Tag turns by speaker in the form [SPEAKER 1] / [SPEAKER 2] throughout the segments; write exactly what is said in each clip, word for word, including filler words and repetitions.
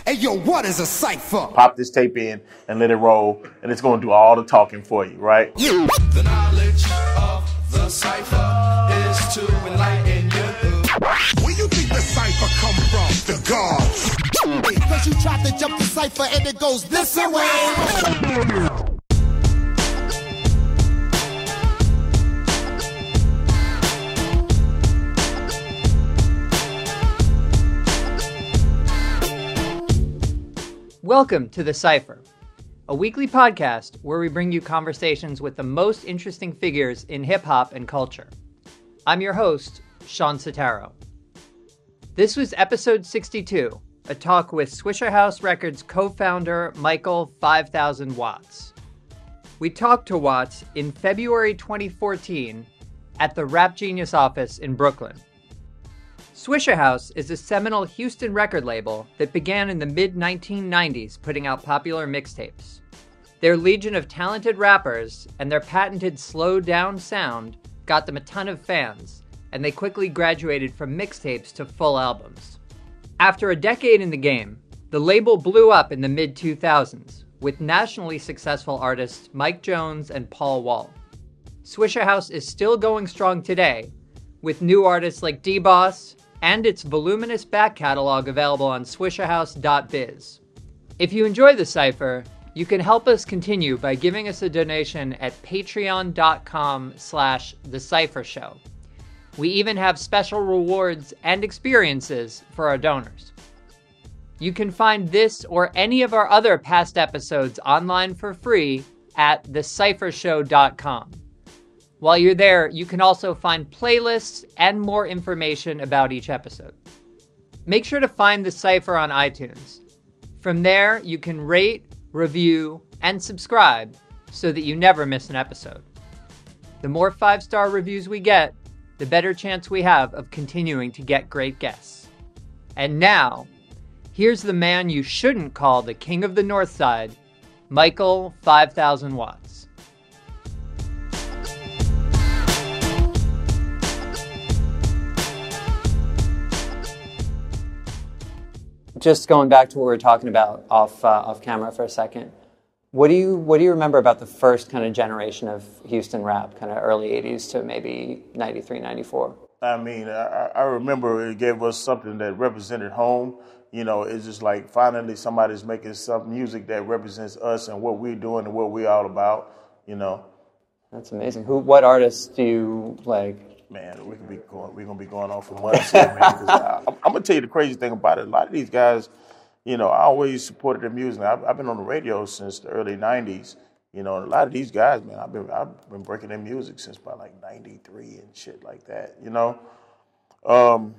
[SPEAKER 1] Hey, yo, what is a cipher?
[SPEAKER 2] Pop this tape in and let it roll, and it's going to do all the talking for you, right?
[SPEAKER 1] You.
[SPEAKER 3] The knowledge of the cipher is to enlighten you.
[SPEAKER 1] Where you think the cipher come from? The gods. Because you tried to jump the cipher and it goes this way.
[SPEAKER 4] Welcome to The Cipher, a weekly podcast where we bring you conversations with the most interesting figures in hip-hop and culture. I'm your host, Sean Sotaro. This was episode sixty-two, a talk with Swishahouse Records co-founder Michael five thousand Watts. We talked to Watts in February twenty fourteen at the Rap Genius office in Brooklyn. Swishahouse is a seminal Houston record label that began in the mid nineteen nineties putting out popular mixtapes. Their legion of talented rappers and their patented slowed-down sound got them a ton of fans, and they quickly graduated from mixtapes to full albums. After a decade in the game, the label blew up in the mid two thousands with nationally successful artists Mike Jones and Paul Wall. Swishahouse is still going strong today, with new artists like D-Boss, and its voluminous back catalog available on swishahouse dot biz. If you enjoy The Cipher, you can help us continue by giving us a donation at patreon.com slash The Cipher Show. We even have special rewards and experiences for our donors. You can find this or any of our other past episodes online for free at the cipher show dot com. While you're there, you can also find playlists and more information about each episode. Make sure to find The Cipher on iTunes. From there, you can rate, review, and subscribe so that you never miss an episode. The more five-star reviews we get, the better chance we have of continuing to get great guests. And now, here's the man you shouldn't call the King of the North Side, Michael five thousand Watts. Just going back to what we were talking about off uh, off camera for a second, what do you what do you remember about the first kind of generation of Houston rap, kind of early eighties to maybe ninety-three, ninety-four?
[SPEAKER 2] I mean, I, I remember it gave us something that represented home. You know, it's just like finally somebody's making some music that represents us and what we're doing and what we're all about, you know.
[SPEAKER 4] That's amazing. Who, what artists do you like?
[SPEAKER 2] Man, we could be going. We're gonna be going on for months here, man. 'Cause I, I'm, I'm gonna tell you the crazy thing about it. A lot of these guys, you know, I always supported their music. I've, I've been on the radio since the early nineties. You know, and a lot of these guys, man, I've been I've been breaking their music since about like ninety-three and shit like that. You know, um,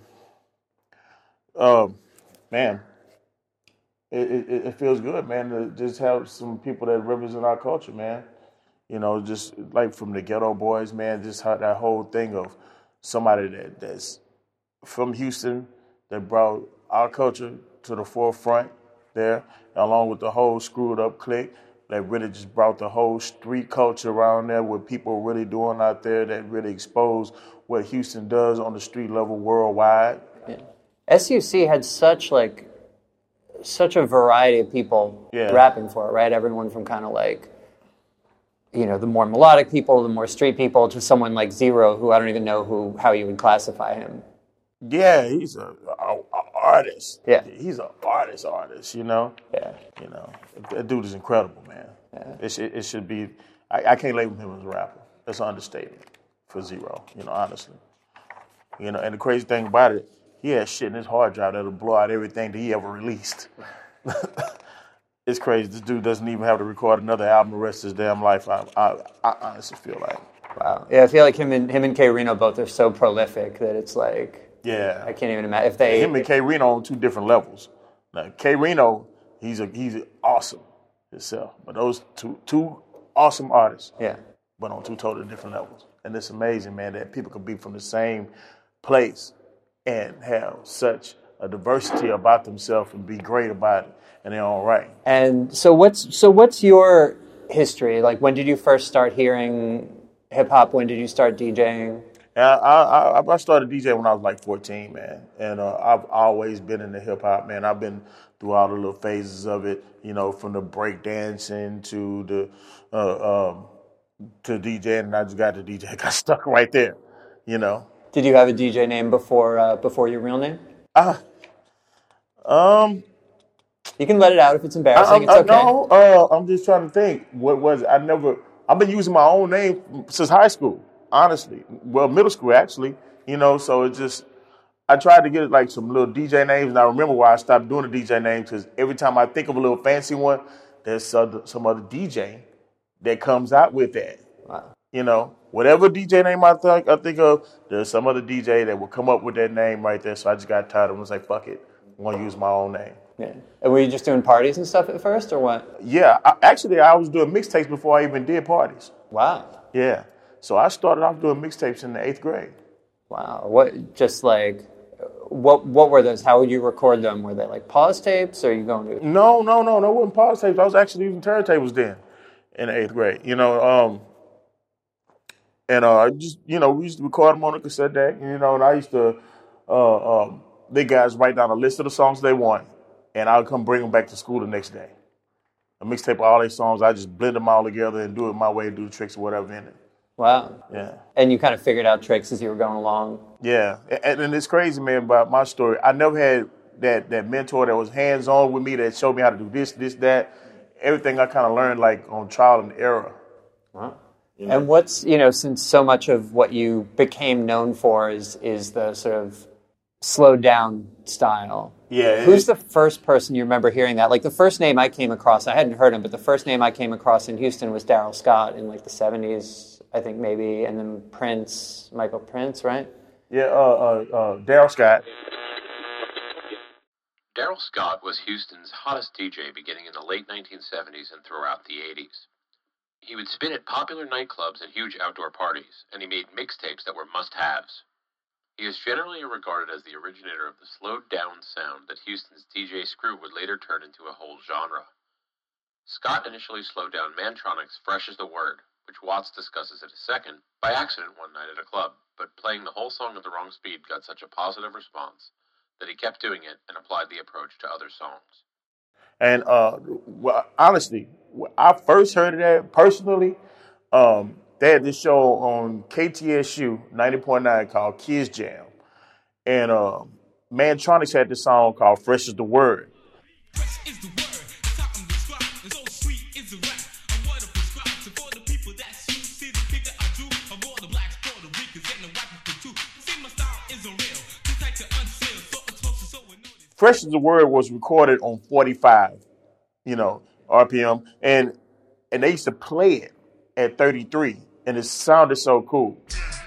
[SPEAKER 2] um, man, it, it, it feels good, man, to just have some people that represent our culture, man. You know, just like from the Ghetto Boys, man, just how that whole thing of somebody that, that's from Houston that brought our culture to the forefront there, along with the whole Screwed Up clique that really just brought the whole street culture around there, what people are really doing out there that really exposed what Houston does on the street level worldwide.
[SPEAKER 4] Yeah. S U C had such like such a variety of people
[SPEAKER 2] yeah.
[SPEAKER 4] rapping for it, right? Everyone from kind of like, you know, the more melodic people, the more street people, to someone like Zero, who I don't even know who how you would classify him.
[SPEAKER 2] Yeah, he's a, a, a artist.
[SPEAKER 4] Yeah,
[SPEAKER 2] he's an artist, artist. You know.
[SPEAKER 4] Yeah.
[SPEAKER 2] You know, that dude is incredible, man.
[SPEAKER 4] Yeah.
[SPEAKER 2] It should it should be. I, I can't label him as a rapper. That's an understatement for Zero. You know, honestly. You know, and the crazy thing about it, he has shit in his hard drive that'll blow out everything that he ever released. It's crazy. This dude doesn't even have to record another album the rest of his damn life. I, I, I honestly feel like.
[SPEAKER 4] Wow. Yeah, I feel like him and him and K Reno both are so prolific that it's like.
[SPEAKER 2] Yeah.
[SPEAKER 4] I can't even imagine if they.
[SPEAKER 2] Him and K Reno on two different levels. Now, K Reno, he's a he's awesome himself, but those two two awesome artists.
[SPEAKER 4] Yeah.
[SPEAKER 2] But on two totally different levels, and it's amazing, man, that people can be from the same place and have such a diversity about themselves and be great about it. And they're all right.
[SPEAKER 4] And so what's so what's your history? Like, when did you first start hearing hip hop? When did you start DJing?
[SPEAKER 2] And I, I I started DJing when I was like fourteen, man. And uh, I've always been into hip hop, man. I've been through all the little phases of it. You know, from the break dancing to the uh, um, to DJing, and I just got the D J. I got stuck right there. You know.
[SPEAKER 4] Did you have a D J name before uh, before your real name?
[SPEAKER 2] Ah, uh, um.
[SPEAKER 4] You can let it out if it's embarrassing.
[SPEAKER 2] I, I,
[SPEAKER 4] it's okay.
[SPEAKER 2] No, uh, I'm just trying to think. What was it? I never. I've been using my own name since high school. Honestly, well, middle school actually. You know, so it just. I tried to get like some little D J names, and I remember why I stopped doing the D J names because every time I think of a little fancy one, there's other, some other D J that comes out with that.
[SPEAKER 4] Wow.
[SPEAKER 2] You know, whatever D J name I think I think of, there's some other D J that will come up with that name right there. So I just got tired of it. I was like, fuck it, I'm gonna use my own name.
[SPEAKER 4] Yeah. And were you just doing parties and stuff at first, or what?
[SPEAKER 2] Yeah, I, actually, I was doing mixtapes before I even did parties.
[SPEAKER 4] Wow.
[SPEAKER 2] Yeah, so I started off doing mixtapes in the eighth grade.
[SPEAKER 4] Wow. What? Just like, what? What were those? How would you record them? Were they like pause tapes, or are you going to?
[SPEAKER 2] No, no, no, no. It wasn't pause tapes. I was actually using turntables then, in the eighth grade. You know, um, and uh, I just you know we used to record them on a cassette deck. You know, and I used to, uh, um, the guys write down a list of the songs they want. And I'll come bring them back to school the next day. A mixtape of all these songs, I just blend them all together and do it my way, do the tricks or whatever in it.
[SPEAKER 4] Wow.
[SPEAKER 2] Yeah.
[SPEAKER 4] And you kind of figured out tricks as you were going along.
[SPEAKER 2] Yeah. And, and it's crazy, man, about my story. I never had that that mentor that was hands-on with me that showed me how to do this, this, that. Everything I kind of learned like on trial and error.
[SPEAKER 4] Wow.
[SPEAKER 2] You know?
[SPEAKER 4] And what's, you know, since so much of what you became known for is is the sort of slowed down style.
[SPEAKER 2] Yeah.
[SPEAKER 4] Who's the first person you remember hearing that? Like the first name I came across, I hadn't heard him, but the first name I came across in Houston was Daryl Scott in like the seventies, I think maybe, and then Prince, Michael Prince, right?
[SPEAKER 2] Yeah, uh, uh, uh, Daryl Scott.
[SPEAKER 5] Daryl Scott was Houston's hottest D J beginning in the late nineteen seventies and throughout the eighties. He would spin at popular nightclubs and huge outdoor parties, and he made mixtapes that were must-haves. He is generally regarded as the originator of the slowed-down sound that Houston's D J Screw would later turn into a whole genre. Scott initially slowed down Mantronic's Fresh is the Word, which Watts discusses in a second, by accident one night at a club, but playing the whole song at the wrong speed got such a positive response that he kept doing it and applied the approach to other songs.
[SPEAKER 2] And uh, well, honestly, when I first heard of that personally, um, they had this show on K T S U ninety point nine called Kids Jam. And uh, Mantronics had this song called Fresh is the Word.
[SPEAKER 6] Fresh is the word, something described, and so sweet is the rap. I'm what I prescribe to for the people that you see the thing that I do. I'm all the blacks, Puerto Ricans, and the white people too. See, my style is unreal, just like to unseal, so explosive, so annoying.
[SPEAKER 2] Fresh is the Word was recorded on forty-five, you know, R P M. And, and they used to play it at thirty-three. And it sounded so cool.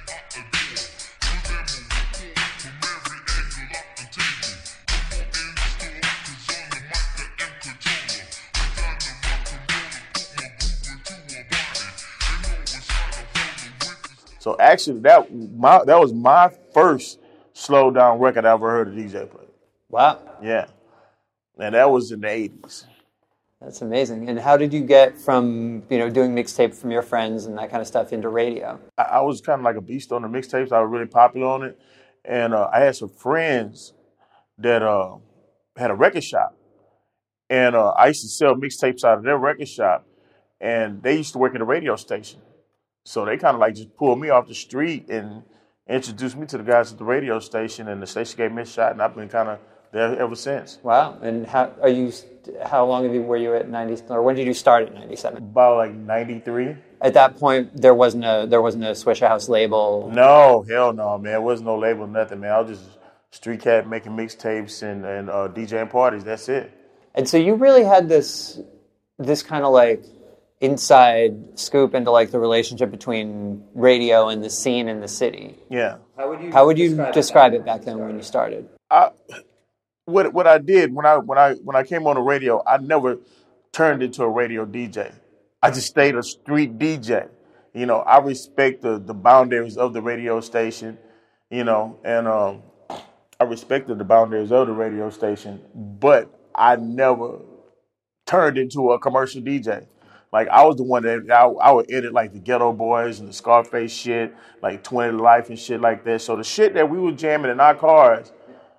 [SPEAKER 2] So actually, that my that was my first slow down record I ever heard a D J play.
[SPEAKER 4] Wow.
[SPEAKER 2] Yeah, and that was in the eighties.
[SPEAKER 4] That's amazing. And how did you get from, you know, doing mixtape from your friends and that kind of stuff into radio?
[SPEAKER 2] I, I was kind of like a beast on the mixtapes. I was really popular on it, and uh, I had some friends that uh, had a record shop, and uh, I used to sell mixtapes out of their record shop, and they used to work at a radio station. So they kind of like just pulled me off the street and introduced me to the guys at the radio station, and the station gave me a shot, and I've been kind of there ever since.
[SPEAKER 4] Wow. And how are you? How long have you, were you at ninety? Or when did you start at ninety-seven?
[SPEAKER 2] About like ninety-three.
[SPEAKER 4] At that point, there wasn't a there wasn't a Swisher House label.
[SPEAKER 2] No, hell no, man. There was no label, nothing, man. I was just street cat making mixtapes and and uh, DJing parties. That's it.
[SPEAKER 4] And so you really had this this kind of like inside scoop into like the relationship between radio and the scene in the city.
[SPEAKER 2] Yeah.
[SPEAKER 4] How would you How would you describe, describe it back then when you started?
[SPEAKER 2] I, what what I did when I when I when I came on the radio, I never turned into a radio D J. I just stayed a street D J. You know, I respect the, the boundaries of the radio station, you know, and um, I respected the boundaries of the radio station, but I never turned into a commercial D J. Like, I was the one that I, I would edit, like, the Ghetto Boys and the Scarface shit, like twenty to Life and shit like that. So the shit that we were jamming in our cars,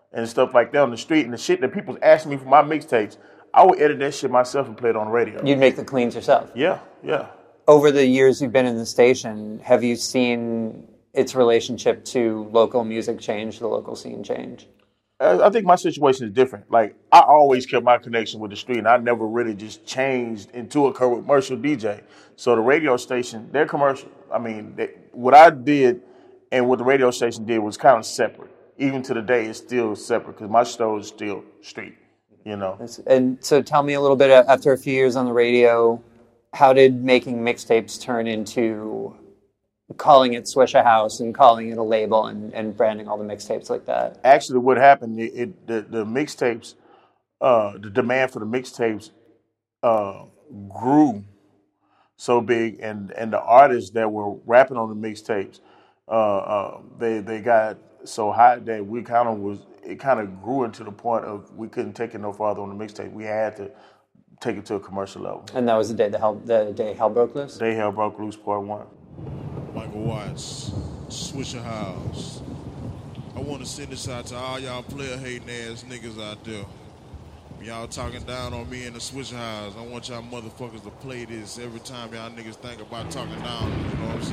[SPEAKER 2] and stuff like that on the street, and the shit that people asking me for my mixtapes, I would edit that shit myself and play it on the radio.
[SPEAKER 4] You'd make the cleans yourself.
[SPEAKER 2] Yeah, yeah.
[SPEAKER 4] Over the years you've been in the station, have you seen its relationship to local music change, the local scene change?
[SPEAKER 2] I I think my situation is different. Like, I always kept my connection with the street, and I never really just changed into a commercial D J. So the radio station, they're commercial. I mean, they, what I did and what the radio station did was kind of separate. Even to the day, it's still separate because my show is still street, you know.
[SPEAKER 4] And so tell me a little bit, after a few years on the radio, how did making mixtapes turn into calling it Swishahouse and calling it a label and, and branding all the mixtapes like that?
[SPEAKER 2] Actually, what happened, it, it the, the mixtapes, uh, the demand for the mixtapes uh, grew so big, and, and the artists that were rapping on the mixtapes, uh, uh, they they got so hot that we kind of was, it kind of grew into the point of we couldn't take it no farther on the mixtape. We had to take it to a commercial level.
[SPEAKER 4] And that was the day the hell the day hell broke loose?
[SPEAKER 2] The day hell broke loose, part one.
[SPEAKER 7] Michael Watts, Swishahouse. I want to send this out to all y'all player hating ass niggas out there. Y'all talking down on me in the Swishahouse. I want y'all motherfuckers to play this every time y'all niggas think about talking down. You know what I'm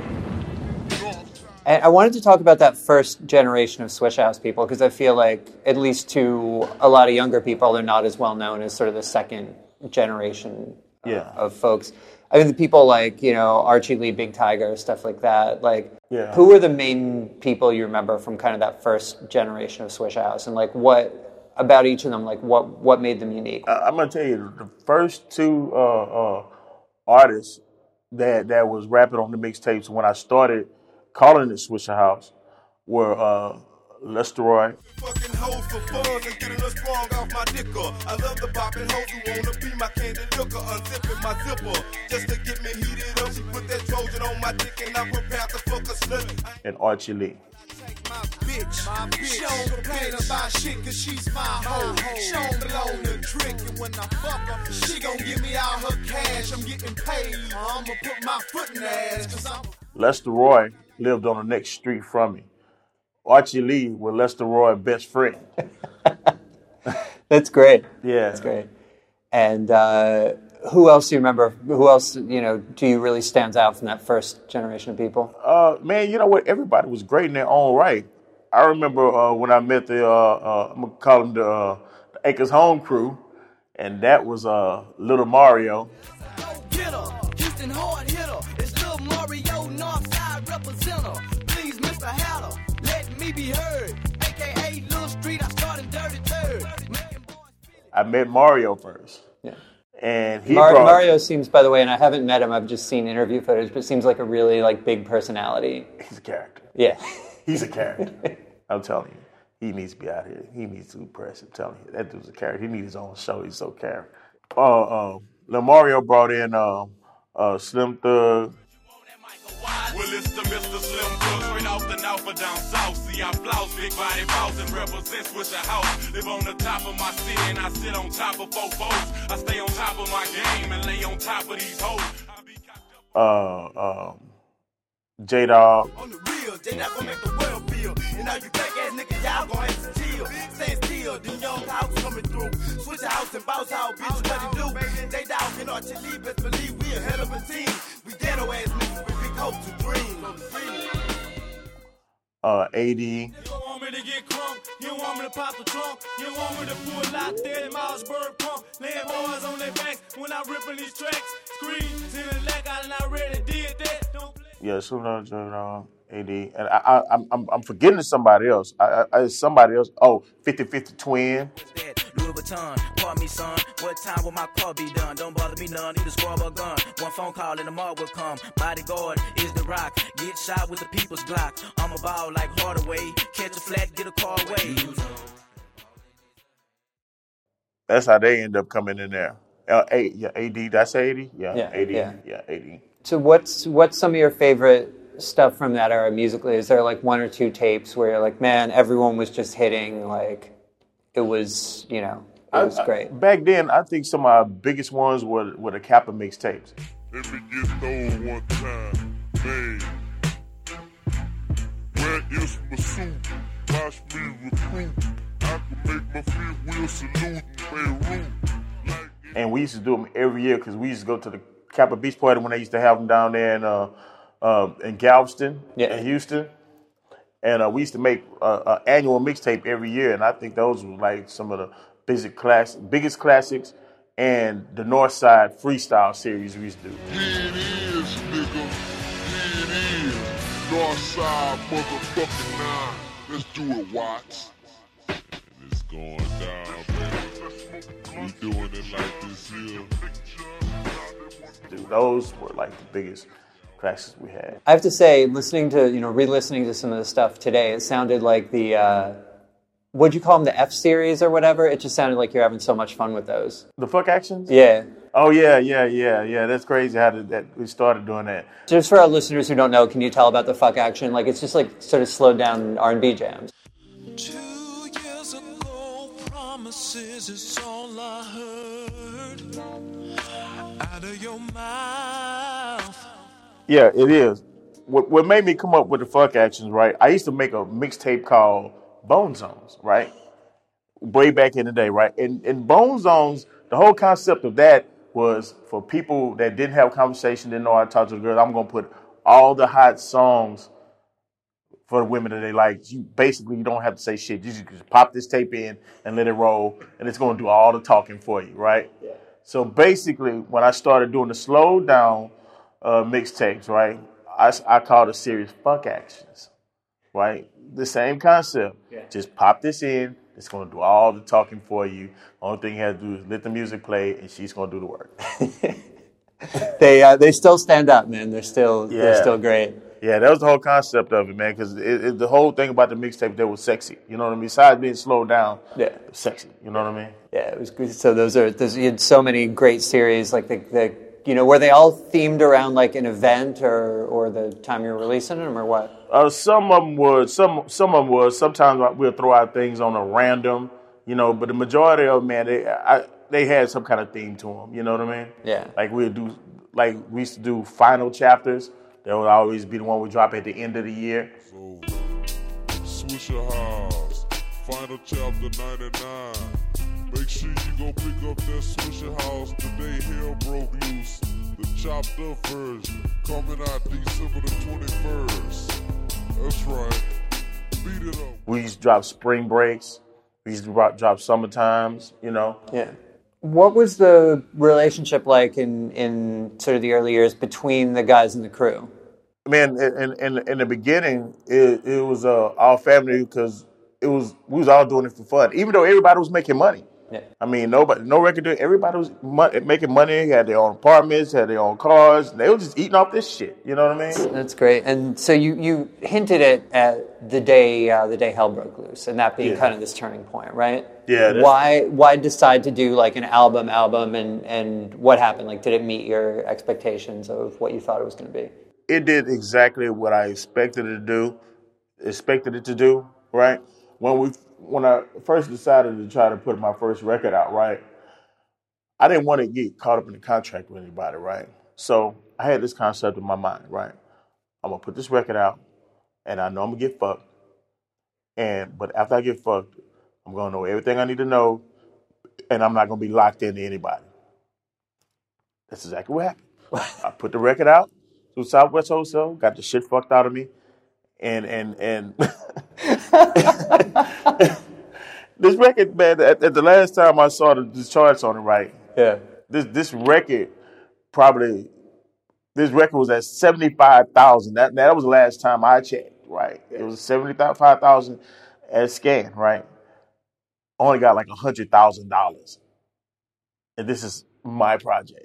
[SPEAKER 7] saying?
[SPEAKER 4] And I wanted to talk about that first generation of Swishahouse people, because I feel like, at least to a lot of younger people, they're not as well known as sort of the second generation
[SPEAKER 2] Yeah.
[SPEAKER 4] of folks. I mean, the people like, you know, Archie Lee, Big Tiger, stuff like that. Like,
[SPEAKER 2] Yeah.
[SPEAKER 4] who were the main people you remember from kind of that first generation of Swishahouse? And, like, what about each of them, like, what, what made them unique?
[SPEAKER 2] I, I'm going to tell you, the first two uh, uh, artists that, that was rapping on the mixtapes when I started calling it Swishahouse were uh, Lester Roy.
[SPEAKER 1] Fucking hoes for fun and getting a strong off my dicker. I love the bopping hoes who wanna be my candy looker, unzipping my zipper just to get me heated up. She put that Trojan on my dick and I prepare to fuck a slut.
[SPEAKER 2] And Archie Lee.
[SPEAKER 1] My bitch, my bitch. She don't complain about shit cause she's my hoe. She don't belong to trick, and when I fuck her, she gon' give me all her cash. I'm getting paid. I'ma put my foot in the ass cause I'm
[SPEAKER 2] Lester Roy lived on the next street from me. Archie Lee was Lester Roy's best friend.
[SPEAKER 4] That's great.
[SPEAKER 2] Yeah.
[SPEAKER 4] That's great. And uh, who else do you remember? Who else, you know, do you really stands out from that first generation of people?
[SPEAKER 2] Uh, man, you know what? Everybody was great in their own right. I remember uh, when I met the, uh, uh, I'm going to call them the, uh, the Acres Home crew, and that was uh, Little Mario.
[SPEAKER 3] Get her, Houston hard hitter. It's Lil Mario, Northside representer. Please, Mister Hatter, let me be heard. A K A Lil Street, I started Dirty Third.
[SPEAKER 2] I met Mario first.
[SPEAKER 4] Yeah.
[SPEAKER 2] And he
[SPEAKER 4] Mar-
[SPEAKER 2] brought...
[SPEAKER 4] Mario seems, by the way, and I haven't met him, I've just seen interview footage, but seems like a really, like, big personality.
[SPEAKER 2] He's a character.
[SPEAKER 4] Yeah.
[SPEAKER 2] He's a character. I'm telling you. He needs to be out here. He needs to be pressed. I'm telling you. That dude's a character. He needs his own show. He's so character. Uh, uh, Lil Mario brought in uh, uh, Slim Thug.
[SPEAKER 8] Well, it's the Mister Slim Thug, straight off the north or down south. See, I flouse, big body boss, and represent Swishahouse. Live on the top of my city, and I sit on top of four foes. I stay on top of my game and lay on top of these hoes.
[SPEAKER 2] Uh, um, J-Dog.
[SPEAKER 1] on the real. They not gonna make the world feel. And now you fake ass niggas, y'all gonna have to chill. Stand still, them young house coming through. Switch house and bounce out, bitch, what it do? They dog and Archie Lee, best believe we ahead of a team. We ghetto ass niggas with big hopes and dreams.
[SPEAKER 2] Uh, A D.
[SPEAKER 8] You don't want me to get crunk, you don't want me to pop the trunk, you don't want me to pull out there in Milesburg pump, laying boys on their backs when I ripping these tracks, screens in the leg, I done already did that. Don't play.
[SPEAKER 2] Yeah, Slim Thug, A D. And I, I, I'm, I'm, I'm forgetting somebody else. I, I, somebody else. Oh, fifty fifty Twin.
[SPEAKER 9] Louis Vuitton, pardon me, son. What time will my car be done? Don't bother me none. Either squad or gun. One phone call and the mob will come. Bodyguard is the rock. Get shot with the people's Glock. I'm a ball like Hardaway. Catch a flat, get a car away.
[SPEAKER 2] That's how they end up coming in there. Uh, a, yeah, A D. Did I say A D? Yeah,
[SPEAKER 4] Yeah,
[SPEAKER 2] A D.
[SPEAKER 4] yeah.
[SPEAKER 2] Yeah, A D.
[SPEAKER 4] So what's what's some of your favorite stuff from that era musically? Is there like one or two tapes where you're like, man, everyone was just hitting, like, it was, you know, it was
[SPEAKER 2] I- I-
[SPEAKER 4] great.
[SPEAKER 2] back then, I think some of our biggest ones were, were the Kappa mixtapes.
[SPEAKER 7] Let me get thrown one time, man. Where is my suit? watch me recruit. I can make my fifth wheel salute in Beirut. Like
[SPEAKER 2] And we used to do them every year because we used to go to the Kappa Beach Party when they used to have them down there in uh, uh, in Galveston,
[SPEAKER 4] Yeah.
[SPEAKER 2] in Houston. And uh, we used to make an annual mixtape every year, and I think those were like some of the biggest, class, biggest classics and the North Side Freestyle series we used to do.
[SPEAKER 7] here it is, nigga. Here it is. Northside motherfucking nine. Let's do it, Watts. And it's going down, baby. We doing it like this here.
[SPEAKER 2] Dude, those were like the biggest classes we had.
[SPEAKER 4] I have to say, listening to, you know, re-listening to some of the stuff today, it sounded like the, uh, what'd you call them, the F series or whatever? It just sounded like you're having so much fun with those.
[SPEAKER 2] The fuck actions?
[SPEAKER 4] Yeah.
[SPEAKER 2] Oh yeah, yeah, yeah, yeah. That's crazy how did that we started doing that.
[SPEAKER 4] Just for our listeners who don't know, can you tell about the fuck action? Like, it's just like sort of slowed down R and B jams.
[SPEAKER 6] Two years ago, promises is all I heard out of your mouth.
[SPEAKER 2] Yeah, it is. What, what made me come up with the fuck actions, right? I used to make a mixtape called Bone Zones, right? Way back in the day, right? And in Bone Zones, the whole concept of that was for people that didn't have conversation, didn't know how to talk to the girls. I'm gonna put all the hot songs for the women that they like. You basically you don't have to say shit. You just pop this tape in and let it roll, and it's gonna do all the talking for you, right? Yeah. So basically, when I started doing the slow down uh, mixtapes, right, I, I called the series Fuck Actions, right? The same concept. Yeah. Just pop this in. It's going to do all the talking for you. Only thing you have to do is let the music play, and she's going to do the work.
[SPEAKER 4] they uh, they still stand up, man. They're still
[SPEAKER 2] Yeah.
[SPEAKER 4] they're still great.
[SPEAKER 2] Yeah, that was the whole concept of it, man, because it, it, the whole thing about the mixtape, that was sexy. You know what I mean? Besides being slowed down,
[SPEAKER 4] Yeah.
[SPEAKER 2] it was sexy. You know what I mean?
[SPEAKER 4] Yeah, it was good. So those are those, you had so many great series, like the, the you know, were they all themed around like an event or or the time you were releasing them or what?
[SPEAKER 2] Uh, some of them would, some some of them would. Sometimes we'll throw out things on a random, you know, but the majority of them, man, they I, they had some kind of theme to them. You know what I mean?
[SPEAKER 4] Yeah.
[SPEAKER 2] Like we'd do, like we used to do final chapters. That would always be the one we drop at the end of the year.
[SPEAKER 7] So, Swisher House, final chapter ninety-nine. Make sure you go pick up that Swisher House today. Hell broke loose. The chopped up version coming out December the twenty-first. That's right. Beat it up.
[SPEAKER 2] We used to drop spring breaks. We used to drop, drop summer times, you know.
[SPEAKER 4] Yeah. What was the relationship like in, in sort of the early years between the guys and the crew?
[SPEAKER 2] Man, in in, in the beginning, it, it was uh, all family because it was we was all doing it for fun. Even though everybody was making money.
[SPEAKER 4] Yeah.
[SPEAKER 2] I mean, nobody, no record deal. Everybody was mo- making money. Had their own apartments, had their own cars. They were just eating off this shit. You know what I mean?
[SPEAKER 4] That's great. And so you, you hinted it at the day uh, the day hell broke loose, and that being
[SPEAKER 2] Yeah.
[SPEAKER 4] kind of this turning point, right?
[SPEAKER 2] Yeah, that's-
[SPEAKER 4] Why why decide to do like an album album and and what happened? Like, did it meet your expectations of what you thought it was going to be?
[SPEAKER 2] It did exactly what I expected it to do. Expected it to do. Right when we when I first decided to try to put my first record out, right, I didn't want to get caught up in the contract with anybody, right? So I had this concept in my mind, right? I'm gonna put this record out, and I know I'm gonna get fucked. And but after I get fucked, I'm gonna know everything I need to know, and I'm not gonna be locked into anybody. That's exactly what happened. I put the record out through Southwest Wholesale, got the shit fucked out of me, and and and this record, man. At, at the last time I saw the, the charts on it, right?
[SPEAKER 4] Yeah.
[SPEAKER 2] This this record probably this record was at seventy five thousand. That that was the last time I checked, right? It was seventy five thousand at scan, right? Only got like a hundred thousand dollars, and this is my project.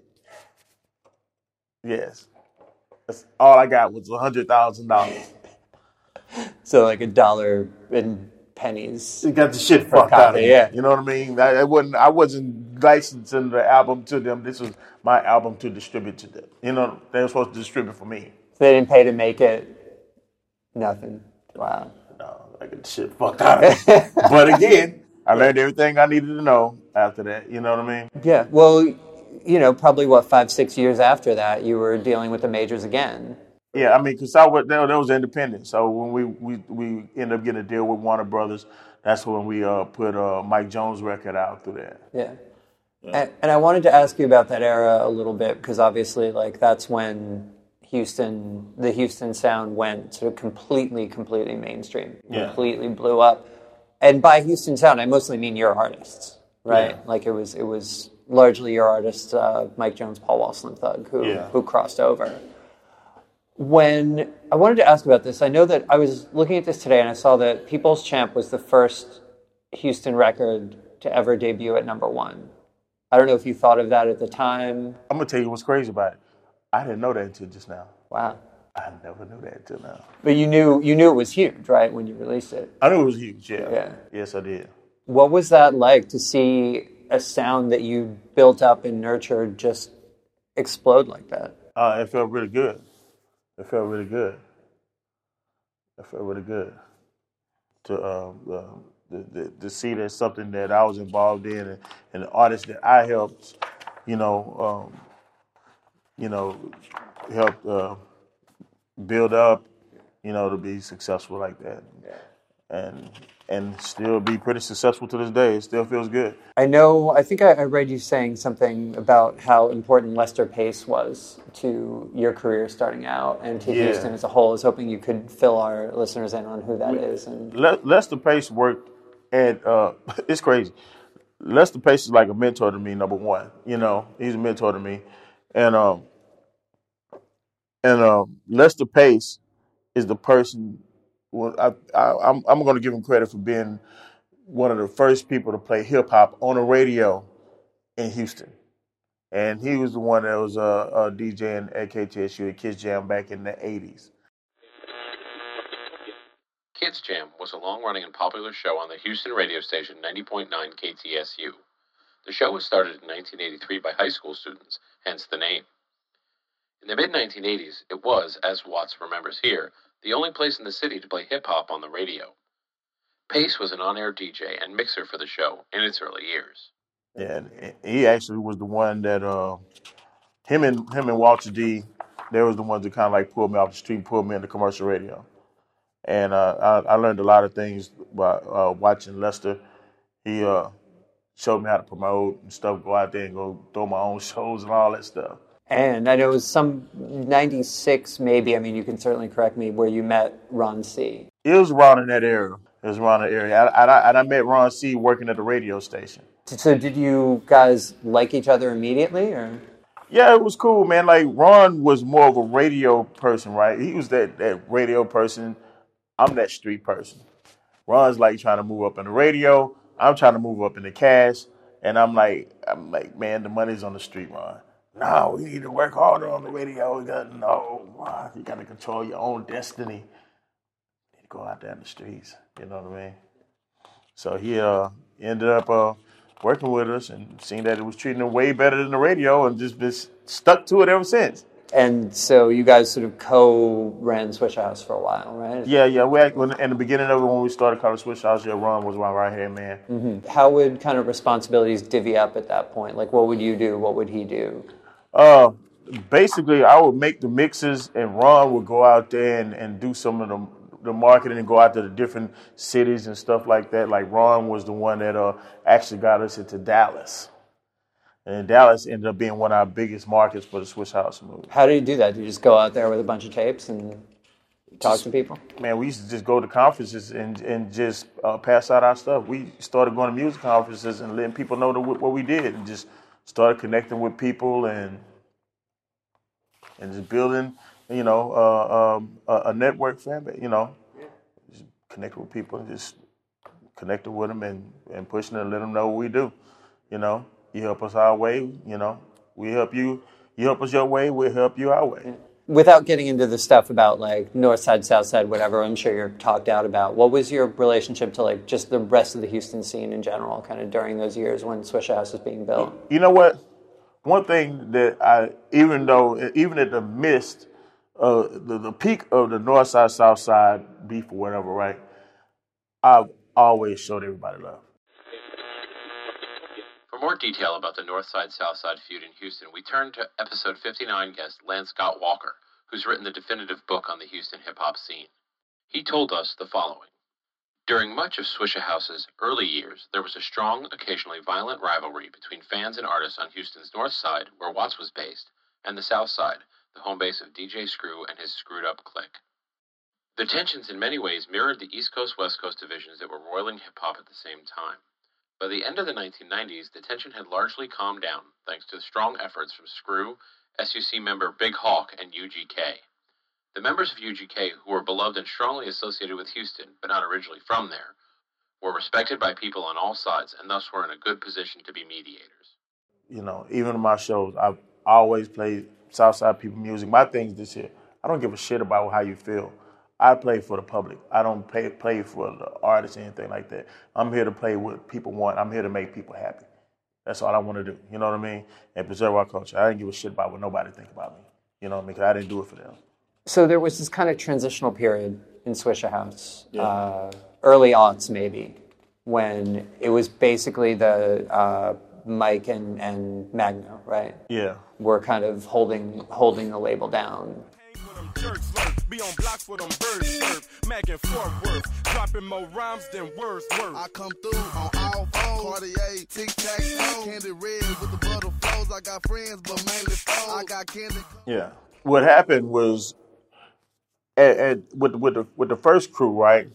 [SPEAKER 2] Yes, that's all I got was a hundred thousand dollars.
[SPEAKER 4] So like a dollar in pennies.
[SPEAKER 2] You got the shit
[SPEAKER 4] For
[SPEAKER 2] fucked out of
[SPEAKER 4] copy,
[SPEAKER 2] me.
[SPEAKER 4] yeah.
[SPEAKER 2] You know what I mean? I, I wasn't I wasn't licensing the album to them. This was my album to distribute to them. You know, they were supposed to distribute for me.
[SPEAKER 4] They didn't pay to make it. Nothing. Wow.
[SPEAKER 2] No, I got the shit fucked out of me. But again, I learned everything I needed to know after that. You know what I mean?
[SPEAKER 4] Yeah. Well, you know, probably what five, six years after that, you were dealing with the majors again.
[SPEAKER 2] Yeah, I mean, because I was that, that was independent. So when we we we ended up getting a deal with Warner Brothers, that's when we uh, put uh, Mike Jones' record out through that.
[SPEAKER 4] Yeah. And, and I wanted to ask you about that era a little bit because obviously, like, that's when Houston, the Houston sound went sort of completely, completely mainstream,
[SPEAKER 2] Yeah.
[SPEAKER 4] completely blew up. And by Houston sound, I mostly mean your artists, right?
[SPEAKER 2] Yeah.
[SPEAKER 4] Like it was, it was largely your artists, uh, Mike Jones, Paul Wall, Slim Thug, who
[SPEAKER 2] Yeah.
[SPEAKER 4] who crossed over. When I wanted to ask about this, I know that I was looking at this today and I saw that People's Champ was the first Houston record to ever debut at number one. I don't know if you thought of that at the time.
[SPEAKER 2] I'm gonna tell you what's crazy about it. I didn't know that until just now.
[SPEAKER 4] Wow.
[SPEAKER 2] I never knew that until now.
[SPEAKER 4] But you knew you knew it was huge, right, when you released it?
[SPEAKER 2] I knew it was huge. Yeah.
[SPEAKER 4] Yeah.
[SPEAKER 2] Yes, I did.
[SPEAKER 4] What was that like to see a sound that you built up and nurtured just explode like that?
[SPEAKER 2] Uh, it felt really good. It felt really good. It felt really good to uh, uh, the, the, to see that something that I was involved in and, and the artists that I helped, you know, um, you know, helped uh, build up, you know, to be successful like that, and and still be pretty successful to this day. It still feels good.
[SPEAKER 4] I know, I think I, I read you saying something about how important Lester Pace was to your career starting out and to
[SPEAKER 2] Yeah.
[SPEAKER 4] Houston as a whole. I was hoping you could fill our listeners in on who that is. And
[SPEAKER 2] Le- Lester Pace worked at, uh, it's crazy. Lester Pace is like a mentor to me, number one. You know, he's a mentor to me. And um, and um, Lester Pace is the person, well, I, I, I'm, I'm going to give him credit for being one of the first people to play hip-hop on the radio in Houston. And he was the one that was uh, uh, DJing at K T S U at Kids Jam back in the eighties.
[SPEAKER 5] Kids Jam was a long-running and popular show on the Houston radio station ninety point nine K T S U. The show was started in nineteen eighty-three by high school students, hence the name. In the mid nineteen eighties, it was, as Watts remembers here, the only place in the city to play hip-hop on the radio. Pace was an on-air D J and mixer for the show in its early years.
[SPEAKER 2] Yeah, and he actually was the one that uh, him and him and Walter D. They was the ones that kind of like pulled me off the street, and pulled me into commercial radio, and uh, I, I learned a lot of things by uh, watching Lester. He uh, showed me how to promote and stuff, go out there and go throw my own shows and all that stuff.
[SPEAKER 4] And I know it was some ninety-six maybe, I mean, you can certainly correct me, where you met Ron C.
[SPEAKER 2] It was around in that era. It was around the area. I, I, and I met Ron C. working at the radio station.
[SPEAKER 4] So did you guys like each other immediately, or?
[SPEAKER 2] Yeah, it was cool, man. Like, Ron was more of a radio person, right? He was that, that radio person. I'm that street person. Ron's like trying to move up in the radio. I'm trying to move up in the cash. And I'm like, I'm like, man, the money's on the street, Ron. No, we need to work harder on the radio. We got, no, you got to control your own destiny. You need to go out there in the streets. You know what I mean? So he uh, ended up uh, working with us and seeing that it was treating him way better than the radio and just been stuck to it ever since.
[SPEAKER 4] And so you guys sort of co-ran Swisha House for a while, right?
[SPEAKER 2] Yeah, yeah. We act, when, in the beginning of it, when we started calling Swisha House, yeah, Ron was my right-hand man.
[SPEAKER 4] Mm-hmm. How would kind of responsibilities divvy up at that point? Like, what would you do? What would he do?
[SPEAKER 2] Uh, basically, I would make the mixes, and Ron would go out there and, and do some of the, the marketing and go out to the different cities and stuff like that. Like, Ron was the one that uh, actually got us into Dallas. And Dallas ended up being one of our biggest markets for the Swisha House movie.
[SPEAKER 4] How do you do that? Do you just go out there with a bunch of tapes and talk
[SPEAKER 2] just,
[SPEAKER 4] to people?
[SPEAKER 2] Man, we used to just go to conferences and, and just uh, pass out our stuff. We started going to music conferences and letting people know the, what we did, and just started connecting with people and and just building, you know, uh, um, a, a network family, you know, just connecting with people and just connecting with them and, and pushing them and let them know what we do, you know. You help us our way, you know, we help you. You help us your way, we'll help you our way.
[SPEAKER 4] Without getting into the stuff about like North Side, South Side, whatever, I'm sure you're talked out about. What was your relationship to like just the rest of the Houston scene in general, kind of during those years when Swisha House was being built?
[SPEAKER 2] You know what? One thing that I, even though, even at the midst, uh, the, the peak of the North Side, South Side beef or whatever, right? I've always showed everybody love.
[SPEAKER 5] For more detail about the North Side South Side feud in Houston, we turn to episode fifty-nine guest Lance Scott Walker, who's written the definitive book on the Houston hip-hop scene. He told us the following. During much of Swishahaus's early years, there was a strong, occasionally violent rivalry between fans and artists on Houston's north side, where Watts was based, and the south side, the home base of D J Screw and his screwed-up clique. The tensions in many ways mirrored the East Coast-West Coast divisions that were roiling hip-hop at the same time. By the end of the nineteen nineties, the tension had largely calmed down, thanks to strong efforts from Screw, S U C member Big Hawk, and U G K. The members of U G K, who were beloved and strongly associated with Houston, but not originally from there, were respected by people on all sides, and thus were in a good position to be mediators.
[SPEAKER 2] You know, even in my shows, I've always played Southside people music. My thing is this here. I don't give a shit about how you feel. I play for the public. I don't play, play for the artists or anything like that. I'm here to play what people want. I'm here to make people happy. That's all I want to do. You know what I mean? And preserve our culture. I didn't give a shit about what nobody think about me. You know what I mean? Because I didn't do it for them.
[SPEAKER 4] So there was this kind of transitional period in Swishahouse,
[SPEAKER 2] Yeah.
[SPEAKER 4] uh, early aughts maybe, when it was basically the uh, Mike and, and Magno, right?
[SPEAKER 2] Yeah.
[SPEAKER 4] Were kind of holding holding the label down.
[SPEAKER 8] Jerks lurk, be on blocks with them birds surf, Mac and Fort Worth, dropping more rhymes than words worth.
[SPEAKER 1] I come through on all fours, Cartier, tic tac toe, candy red with the butter flows. I got friends, but mainly foes. I got candy.
[SPEAKER 2] Yeah. What happened was, at, at, with with the with the first crew, right?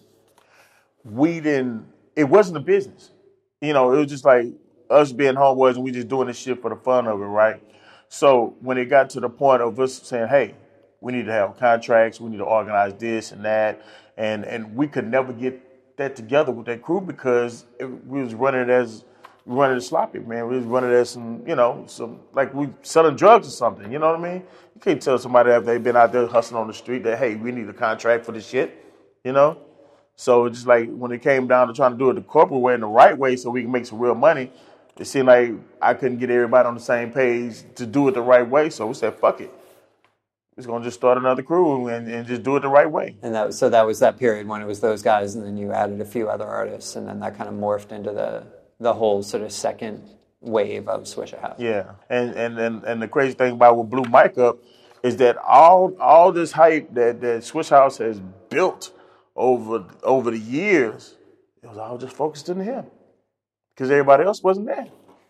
[SPEAKER 2] We didn't. It wasn't a business. You know, it was just like us being homeboys and we just doing this shit for the fun of it, right? So when it got to the point of us saying, "Hey, we need to have contracts. We need to organize this and that," and and we could never get that together with that crew because it, we was running it as running it sloppy, man. We was running it as some, you know, some like we selling drugs or something. You know what I mean? You can't tell somebody after they've been out there hustling on the street that, hey, we need a contract for this shit. You know? So it's just like when it came down to trying to do it the corporate way and the right way so we can make some real money, it seemed like I couldn't get everybody on the same page to do it the right way. So we said, fuck it. We're going to just start another crew and, and just do it the right way.
[SPEAKER 4] And that was, so that was that period when it was those guys, and then you added a few other artists, and then that kind of morphed into the the whole sort of second wave of Swishahouse.
[SPEAKER 2] Yeah, and and, and and the crazy thing about what blew Mike up is that all all this hype that, that Swishahouse has built over over the years, it was all just focused on him because everybody else wasn't there.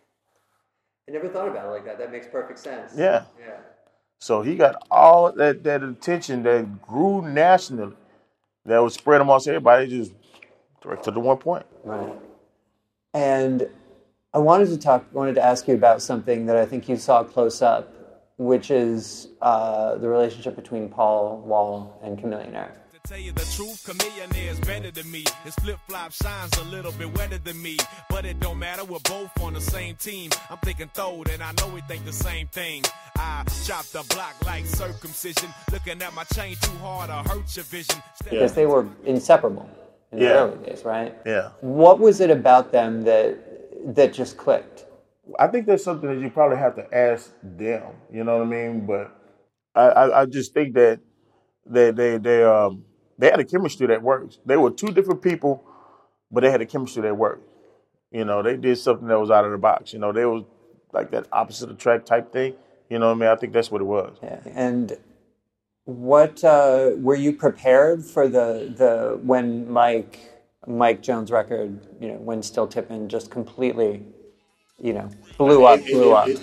[SPEAKER 4] I never thought about it like that. That makes perfect sense.
[SPEAKER 2] Yeah.
[SPEAKER 4] Yeah.
[SPEAKER 2] So he got all that, that attention that grew nationally that was spread amongst everybody, just direct to the one point.
[SPEAKER 4] Right. And I wanted to talk, wanted to ask you about something that I think you saw close up, which is uh, the relationship between Paul Wall and Chamillionaire.
[SPEAKER 8] To tell you the truth, Chamillionaire is better than me. His flip-flop shines a little bit wetter than me. But it don't matter, we're both on the same team. I'm thinking Throwed, and I know we think the same thing. I chop the block like circumcision. Looking at my chain too hard, I hurt your vision.
[SPEAKER 4] Because they were inseparable in the
[SPEAKER 2] Yeah.
[SPEAKER 4] early days, right?
[SPEAKER 2] Yeah.
[SPEAKER 4] What was it about them that that just clicked?
[SPEAKER 2] I think that's something that you probably have to ask them. You know what I mean? But I, I, I just think that they they they um they had a chemistry that works. They were two different people, but they had a chemistry that worked. You know, they did something that was out of the box. You know, they was like that opposite attract type thing. You know what I mean? I think that's what it was.
[SPEAKER 4] Yeah. And what uh, were you prepared for the the when Mike Mike Jones' record, you know, When Still Tippin', just completely, you know, blew up, blew up.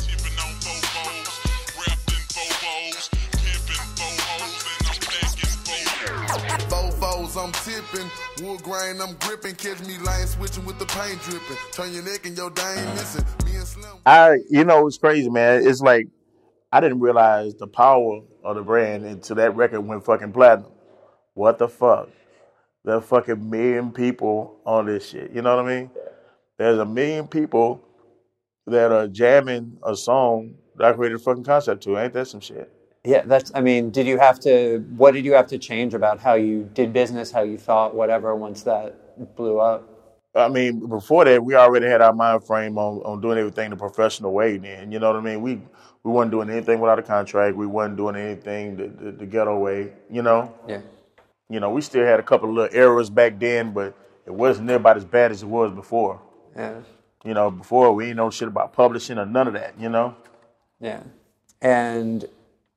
[SPEAKER 1] I'm tipping, wood grain, I'm gripping. Catch me lane switching with the paint dripping. Turn your neck and your dame missing. Me and Slim.
[SPEAKER 2] I, you know, it's crazy, man. It's like I didn't realize the power of the brand until that record went fucking platinum. What the fuck? There are fucking million people on this shit. You know what I mean? There's a million people that are jamming a song that I created a fucking concept to. Ain't that some shit?
[SPEAKER 4] Yeah, that's, I mean, did you have to, what did you have to change about how you did business, how you thought, whatever, once that blew up?
[SPEAKER 2] I mean, before that, we already had our mind frame on, on doing everything the professional way then. You know what I mean? We we weren't doing anything without a contract. We wasn't doing anything the, the, the ghetto way, you know?
[SPEAKER 4] Yeah.
[SPEAKER 2] You know, we still had a couple of little errors back then, but it wasn't near about as bad as it was before.
[SPEAKER 4] Yeah.
[SPEAKER 2] You know, before we didn't know shit about publishing or none of that, you know?
[SPEAKER 4] Yeah. And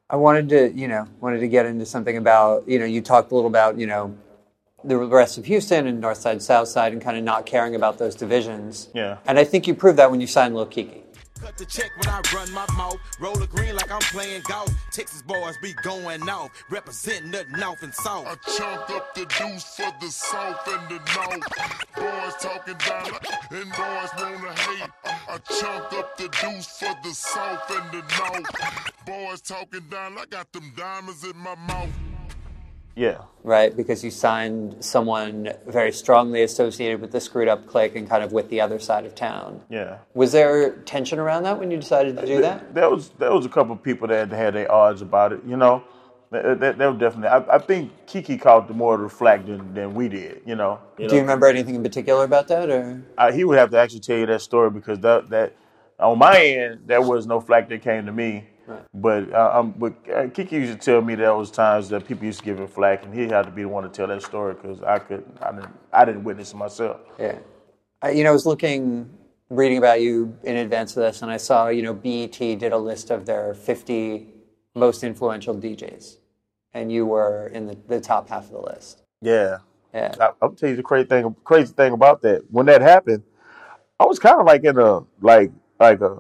[SPEAKER 4] I wanted to, you know, wanted to get into something about, you know, you talked a little about, you know, the rest of Houston and North Side, South Side, and kind of not caring about those divisions.
[SPEAKER 2] Yeah.
[SPEAKER 4] And I think you proved that when you signed Lil Keke.
[SPEAKER 1] Cut the check when I run my mouth. Roll a green like I'm playing golf. Texas boys be going off. Representing the North and South.
[SPEAKER 10] I chunk up the deuce for the South and the North. Boys talking down and boys wanna hate. I chunk up the deuce for the South and the North. Boys talking down, I got them diamonds in my mouth.
[SPEAKER 2] Yeah.
[SPEAKER 4] Right, because you signed someone very strongly associated with the Screwed Up Clique and kind of with the other side of town.
[SPEAKER 2] Yeah.
[SPEAKER 4] Was there tension around that when you decided to do that?
[SPEAKER 2] There was there was a couple of people that had their odds about it, you know. That, that, that was definitely. I, I think Keke caught the more of the flack than, than we did, you know. You
[SPEAKER 4] do
[SPEAKER 2] know?
[SPEAKER 4] you remember anything in particular about that, or?
[SPEAKER 2] I, he would have to actually tell you that story because that that on my end there was no flack that came to me. Right. But uh, um, but uh, Keke used to tell me there was times that people used to give him flack, and he had to be the one to tell that story because I could I didn't I didn't witness it myself.
[SPEAKER 4] Yeah, I, you know, I was looking, reading about you in advance of this, and I saw, you know, B E T did a list of their fifty most influential D Js, and you were in the, the top half of the list.
[SPEAKER 2] Yeah,
[SPEAKER 4] yeah.
[SPEAKER 2] I, I'll tell you the crazy thing. Crazy thing about that, when that happened, I was kind of like in a like like a.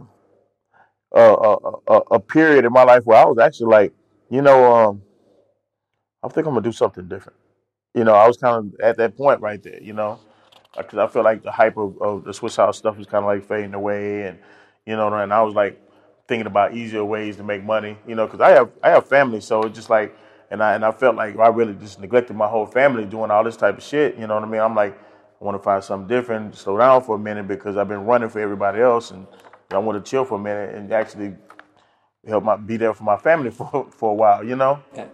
[SPEAKER 2] A, a, a, a period in my life where I was actually like, you know, um, I think I'm gonna do something different. You know, I was kind of at that point right there, you know, because I felt like the hype of, of the Swiss House stuff was kind of like fading away, and you know, and I was like thinking about easier ways to make money, you know, because I have I have family, so it's just like, and I and I felt like I really just neglected my whole family doing all this type of shit. You know what I mean? I'm like, I want to find something different, slow down for a minute because I've been running for everybody else and. I want to chill for a minute and actually help my be there for my family for for a while, you know.
[SPEAKER 4] Yeah.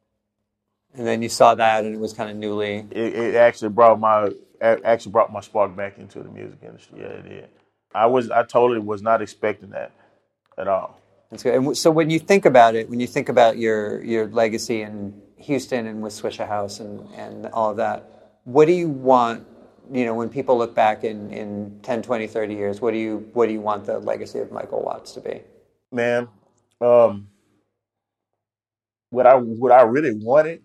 [SPEAKER 4] And then you saw that, and it was kind of newly.
[SPEAKER 2] It, it actually brought my actually brought my spark back into the music industry. Yeah, it did. I was I totally was not expecting that at all.
[SPEAKER 4] That's good. And so when you think about it, when you think about your your legacy in Houston and with Swishahouse and and all of that, what do you want? You know, when people look back in, in ten, twenty, thirty years, what do you what do you want the legacy of Michael Watts to be?
[SPEAKER 2] Man, um, what I what I really wanted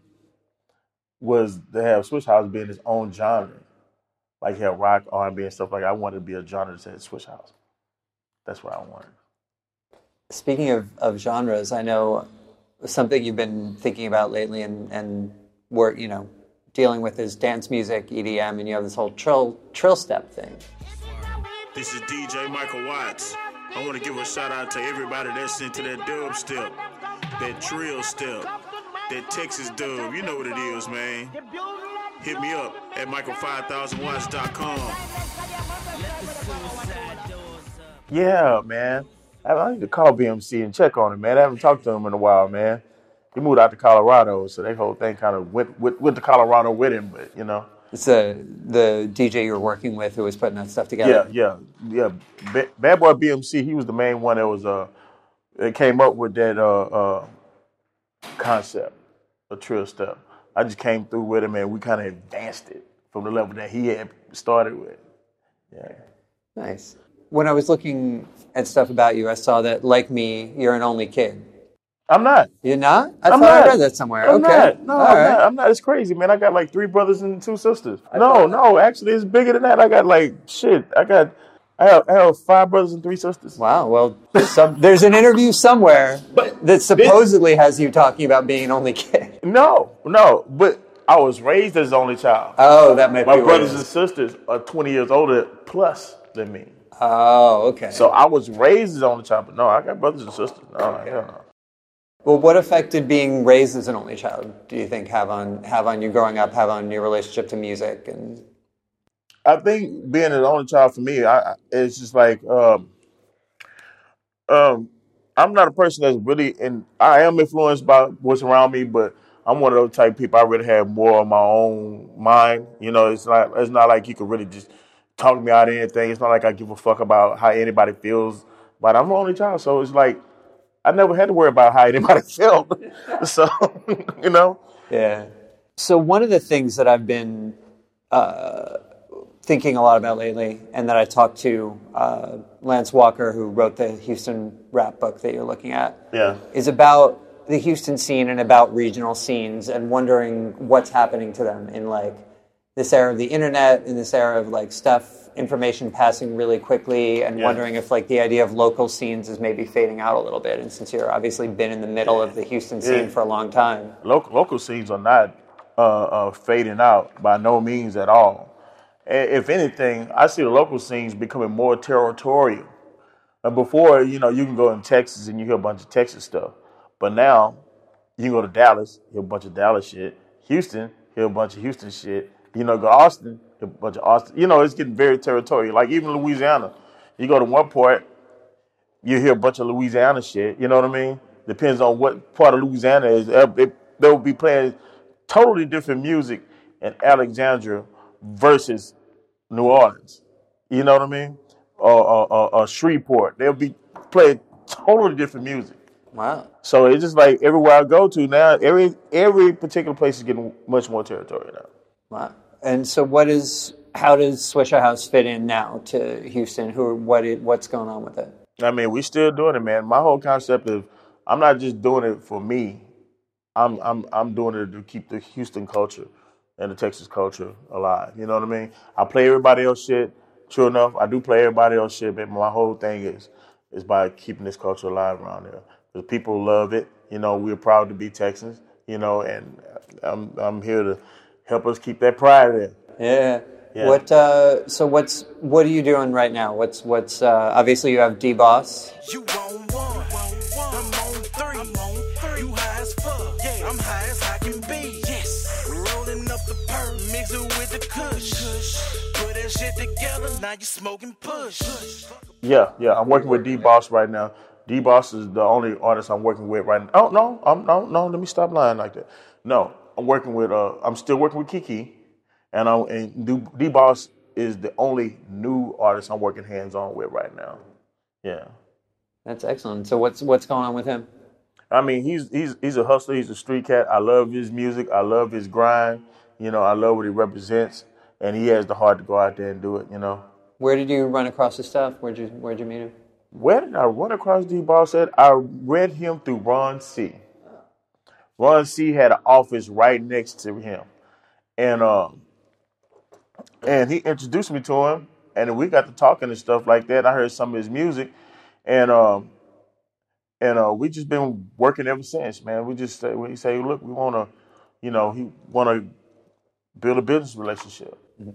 [SPEAKER 2] was to have Swishahouse be in its own genre, like have rock, R and B, and stuff like that. I wanted to be a genre that said Swishahouse. That's what I wanted.
[SPEAKER 4] Speaking of, of genres, I know something you've been thinking about lately and and work, you know. dealing with is dance music, E D M, and you have this whole trill trill step thing.
[SPEAKER 11] This is D J Michael Watts. I want to give a shout out to everybody that's into that dub step, that trill step, that Texas dub. You know what it is, man. Hit me up at michael five thousand watts dot com.
[SPEAKER 2] Yeah, man. I need to call B M C and check on him, man. I haven't talked to him in a while, man. He moved out to Colorado, so that whole thing kind of went, went, went to Colorado with him, but, you know.
[SPEAKER 4] It's uh, the D J you were working with who was putting that stuff together.
[SPEAKER 2] Yeah, yeah, yeah. B- Bad Boy B M C, he was the main one that was, uh, that came up with that uh, uh, concept, a trill step. I just came through with him, and we kind of advanced it from the level that he had started with. Yeah.
[SPEAKER 4] Nice. When I was looking at stuff about you, I saw that, like me, you're an only kid.
[SPEAKER 2] I'm not.
[SPEAKER 4] You're not? I
[SPEAKER 2] I'm
[SPEAKER 4] thought
[SPEAKER 2] not.
[SPEAKER 4] I read that somewhere.
[SPEAKER 2] I'm
[SPEAKER 4] okay.
[SPEAKER 2] Not. No,
[SPEAKER 4] All
[SPEAKER 2] I'm
[SPEAKER 4] right.
[SPEAKER 2] not. I'm not. It's crazy, man. I got like three brothers and two sisters.
[SPEAKER 4] I
[SPEAKER 2] no,
[SPEAKER 4] thought-
[SPEAKER 2] no. Actually, it's bigger than that. I got like shit. I got. I have, I have five brothers and three sisters.
[SPEAKER 4] Wow. Well, there's, some, there's an interview somewhere
[SPEAKER 2] But
[SPEAKER 4] that supposedly has you talking about being an only kid.
[SPEAKER 2] No, no. But I was raised as the only child.
[SPEAKER 4] Oh, that might
[SPEAKER 2] My
[SPEAKER 4] be what
[SPEAKER 2] brothers
[SPEAKER 4] it
[SPEAKER 2] and
[SPEAKER 4] is.
[SPEAKER 2] sisters are twenty years older plus than me.
[SPEAKER 4] Oh, okay.
[SPEAKER 2] So I was raised as the only child, but no, I got brothers and sisters. No, hell no.
[SPEAKER 4] Well, what effect did being raised as an only child, do you think, have on have on you growing up, have on your relationship to music? And
[SPEAKER 2] I think being an only child for me, I, I- it's just like um, um, I'm not a person that's really, and I am influenced by what's around me, but I'm one of those type of people. I really have more on my own mind. You know, it's not it's not like you can really just talk me out of anything. It's not like I give a fuck about how anybody feels. But I'm an only child, so it's like I never had to worry about how anybody felt. So you know,
[SPEAKER 4] yeah. So one of the things that I've been uh, thinking a lot about lately, and that I talked to uh, Lance Walker, who wrote the Houston rap book that you're looking at,
[SPEAKER 2] yeah,
[SPEAKER 4] is about the Houston scene and about regional scenes, and wondering what's happening to them in like this era of the internet, in this era of like stuff, information passing really quickly, and
[SPEAKER 2] Yeah.
[SPEAKER 4] wondering if like the idea of local scenes is maybe fading out a little bit. And since you're obviously been in the middle of the Houston scene
[SPEAKER 2] Yeah.
[SPEAKER 4] for a long time,
[SPEAKER 2] Local local scenes are not uh, uh, fading out by no means at all. A- If anything, I see the local scenes becoming more territorial. And before, you know, you can go in Texas and you hear a bunch of Texas stuff, but now you can go to Dallas, hear a bunch of Dallas shit. Houston, hear a bunch of Houston shit. You know, go to Austin, hear a bunch of Austin. You know, it's getting very territorial. Like even Louisiana, you go to one part, you hear a bunch of Louisiana shit. You know what I mean? Depends on what part of Louisiana is. Uh, it- They'll be playing totally different music in Alexandria versus New Orleans. You know what I mean? Or, or, or, or Shreveport. They'll be playing totally different music.
[SPEAKER 4] wow.
[SPEAKER 2] So it's just like everywhere I go to now, every every particular place is getting much more territorial now.
[SPEAKER 4] Wow. And so, what is? How does Swisher House fit in now to Houston? Who? What? It, what's going on with it?
[SPEAKER 2] I mean, we still doing it, man. My whole concept is I'm not just doing it for me. I'm I'm I'm doing it to keep the Houston culture and the Texas culture alive. You know what I mean? I play everybody else shit. True enough, I do play everybody else shit, but my whole thing is is by keeping this culture alive around there. The people love it. You know, we're proud to be Texans. You know, and I'm I'm here to help us keep that pride there.
[SPEAKER 4] Yeah.
[SPEAKER 2] Yeah.
[SPEAKER 4] What? Uh, so what's? What are you doing right now? What's? What's? Uh, obviously, you have D-Boss.
[SPEAKER 3] You on one, I'm on three. I'm on three. You high as fuck, yeah. I'm high as I can be. Yes, rolling up the perk, mix it with the kush. Put that shit together, now you smoking push.
[SPEAKER 2] Yeah, yeah. I'm working with D-Boss right now. D-Boss is the only artist I'm working with right now. Oh no, I'm no, no. Let me stop lying like that. No, I'm working with. Uh, I'm still working with Kiki, and I and D- D-Boss is the only new artist I'm working hands on with right now. Yeah.
[SPEAKER 4] That's excellent. So what's what's going on with him?
[SPEAKER 2] I mean, he's he's he's a hustler. He's a street cat. I love his music. I love his grind. You know, I love what he represents, and he has the heart to go out there and do it. You know.
[SPEAKER 4] Where did you run across his stuff? Where'd you Where'd you meet him?
[SPEAKER 2] Where did I run across D-Boss at? I read him through Ron C. Ron C had an office right next to him, and um, and he introduced me to him, and we got to talking and stuff like that. I heard some of his music, and um, and uh, we just been working ever since, man. We just say, we say, look, we want to, you know, he want to build a business relationship. Mm-hmm.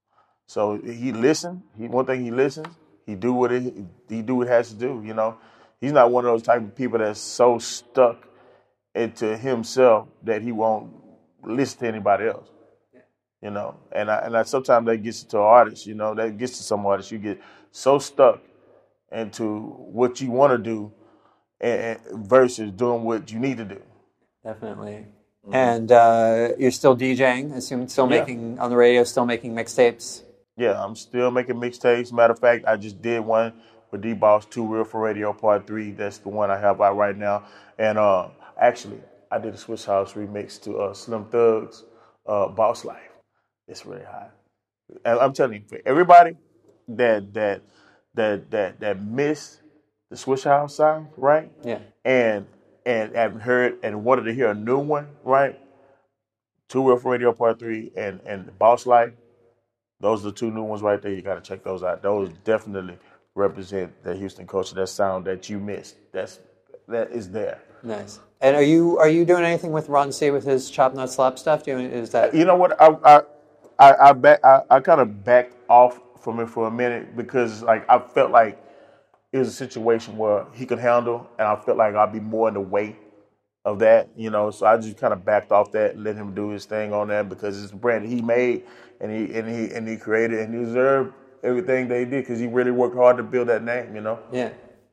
[SPEAKER 2] So he listened. He one thing he listens. He do what it, he do what it has to do. You know, he's not one of those type of people that's so stuck into himself that he won't listen to anybody else. You know, and I, and I, sometimes that gets to artists. You know, that gets to some artists. You get so stuck into what you want to do, and, and versus doing what you need to do.
[SPEAKER 4] Definitely. Mm-hmm. And uh, you're still DJing. I assume still
[SPEAKER 2] Yeah.
[SPEAKER 4] making on the radio, still making mixtapes.
[SPEAKER 2] Yeah, I'm still making mixtapes. Matter of fact, I just did one with D-Boss, Too Real for Radio Part three. That's the one I have out right now. And uh, actually, I did a Swiss House remix to uh, Slim Thug's uh, Boss Life. It's really hot. And I'm telling you, for everybody that that that that that missed the Swiss House sound, right?
[SPEAKER 4] Yeah.
[SPEAKER 2] And and haven't heard and wanted to hear a new one, right? Too Real for Radio Part three and, and Boss Life. Those are the two new ones right there. You got to check those out. Those definitely represent the Houston culture, that sound that you missed. That's that is there.
[SPEAKER 4] Nice. And are you are you doing anything with Ron C with his Chop Not Slap stuff? Doing is that
[SPEAKER 2] You know what? I I I I, back, I, I kind of backed off from it for a minute because like I felt like it was a situation where he could handle, and I felt like I'd be more in the way of that, you know. So I just kind of backed off that, and let him do his thing on that because it's a brand that he made. And he and he and he created and he deserved everything they did because he really worked hard to build that name, you know.
[SPEAKER 4] Yeah.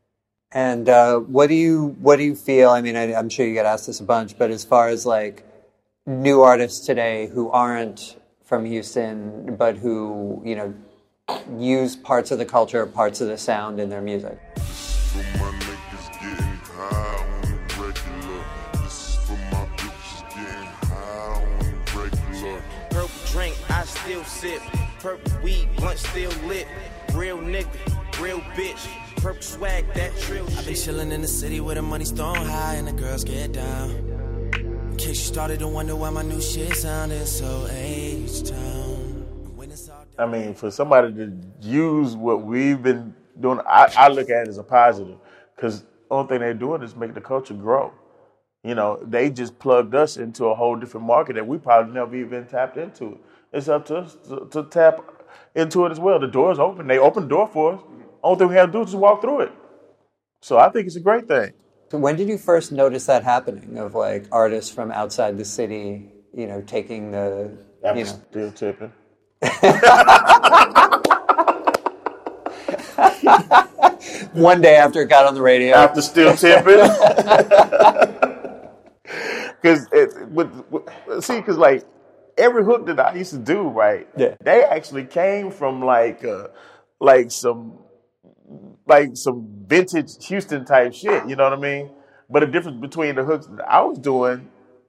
[SPEAKER 4] And uh, what do you what do you feel? I mean, I, I'm sure you get asked this a bunch, but as far as like new artists today who aren't from Houston, but who you know use parts of the culture, parts of the sound in their music.
[SPEAKER 10] For my niggas getting high on the regular. This is for my bitches getting high on the regular.
[SPEAKER 3] Purple drink, I still sip. Purple weed, blunt still lit. Real nigga, real bitch.
[SPEAKER 9] purple swag, that trill shit. I be chillin' in the city where the money's thrown high and the girls get down. In case you started to wonder why my new shit sounding so H-Town.
[SPEAKER 2] I mean, for somebody to use what we've been doing, I, I look at it as a positive, because the only thing they're doing is making the culture grow. You know, they just plugged us into a whole different market that we probably never even tapped into. It's up to us to, to tap into it as well. The door's open. They opened the door for us. Only thing we have to do is just walk through it. So I think it's a great thing.
[SPEAKER 4] So when did you first notice that happening, of like artists from outside the city, you know, taking the,
[SPEAKER 2] I'm
[SPEAKER 4] you know.
[SPEAKER 2] still tipping.
[SPEAKER 4] One day after it got on the radio.
[SPEAKER 2] After still tipping. Because, see, because like every hook that I used to do, right,
[SPEAKER 4] yeah.
[SPEAKER 2] they actually came from like uh, like some like some vintage Houston type shit, you know what I mean? But the difference between the hooks that I was doing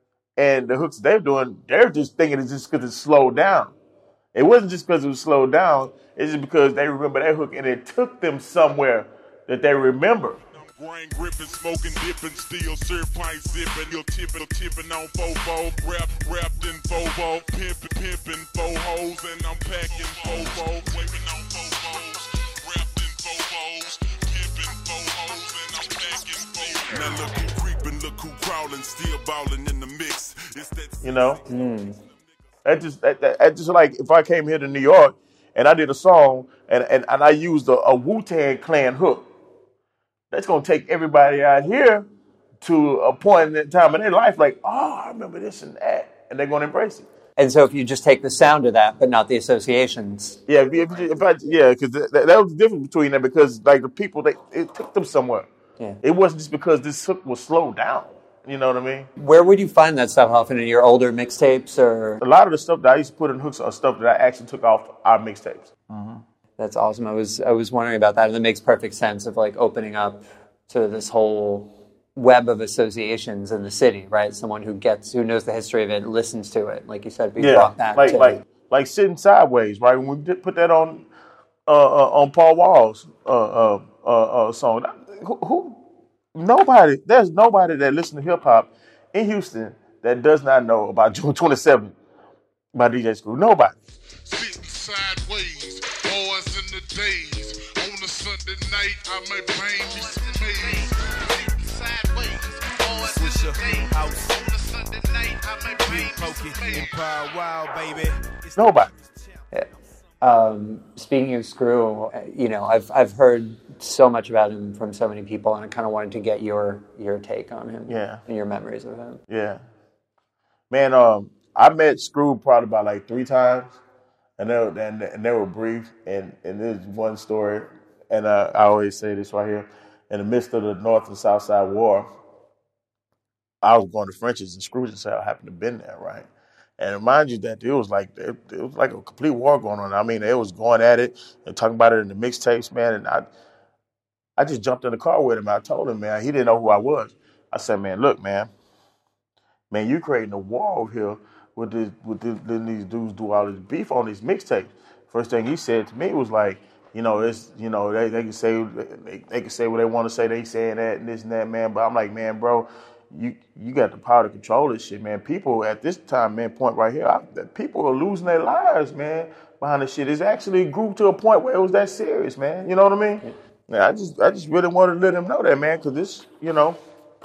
[SPEAKER 2] and the hooks they're doing, they're just thinking it's just because it's slowed down. It wasn't just because it was slowed down, it's just because they remember that hook and it took them somewhere that they remember.
[SPEAKER 10] Brain gripping, smoking, dipping, still syrup pint sipping, you're tipping, tipping on fofo, wrapped, wrapped in fofo, pimping, pimping, fo hoes, and I'm packing fofo, waving on fofos, wrapped in fofos, pimping fo hoes, and I'm packing fofos. Now look who creeping, look who crawling, still balling in the mix. It's that,
[SPEAKER 2] you know, mm. that just that, that, that just like if I came here to New York and I did a song and and, and I used a, a Wu-Tang Clan hook. That's going to take everybody out here to a point in time in their life like, oh, I remember this and that. And they're going to embrace it.
[SPEAKER 4] And so if you just take the sound of that, but not the associations.
[SPEAKER 2] Yeah, if, if, if I, yeah, because that, that was the difference between them, because like the people, they, it took them somewhere.
[SPEAKER 4] Yeah.
[SPEAKER 2] It wasn't just because this hook was slowed down. You know what I mean?
[SPEAKER 4] Where would you find that stuff often? In your older mixtapes? Or
[SPEAKER 2] a lot of the stuff that I used to put in hooks are stuff that I actually took off our mixtapes.
[SPEAKER 4] Mm-hmm. That's awesome. I was I was wondering about that, and it makes perfect sense of like opening up to this whole web of associations in the city, right? Someone who gets who knows the history of it, listens to it, like you said, be
[SPEAKER 2] yeah,
[SPEAKER 4] brought back
[SPEAKER 2] like
[SPEAKER 4] to
[SPEAKER 2] like like Sitting Sideways, right? When we did put that on uh, uh, on Paul Wall's uh, uh, uh, uh, song, who, who nobody there's nobody that listens to hip hop in Houston that does not know about June twenty-seventh by D J Screw. Nobody.
[SPEAKER 10] Sitting sideways, boys in the days. On a Sunday night, I may bang me some maize. Sitting sideways, boys in the days. House. On a Sunday night, I may bang me some maize. Empire Wild, baby.
[SPEAKER 2] Nobody.
[SPEAKER 4] Yeah. Um, speaking of Screw, you know, I've I've heard so much about him from so many people, and I kind of wanted to get your your take on him.
[SPEAKER 2] Yeah.
[SPEAKER 4] And your memories of him.
[SPEAKER 2] Yeah. Man, um, I met Screw probably about like three times. And they, were, and, and they were brief, and, and there's one story, and uh, I always say this right here. In the midst of the North and South Side War, I was going to French's, and Screw just happened to have been there, right? And remind you that it was like it, it was like a complete war going on. I mean, they was going at it and talking about it in the mixtapes, man. And I, I just jumped in the car with him. I told him, man, he didn't know who I was. I said, man, look, man, man, you creating a war over here. With this, with this, letting these dudes do all this beef on these mixtapes. First thing he said to me was like, you know, it's, you know, they, they can say they, they can say what they want to say. They saying that and this and that, man. But I'm like, man, bro, you you got the power to control this shit, man. People at this time, man, point right here, I, people are losing their lives, man, behind this shit. It's actually grew to a point where it was that serious, man. You know what I mean? Yeah, I just I just really wanted to let him know that, man, because this, you know.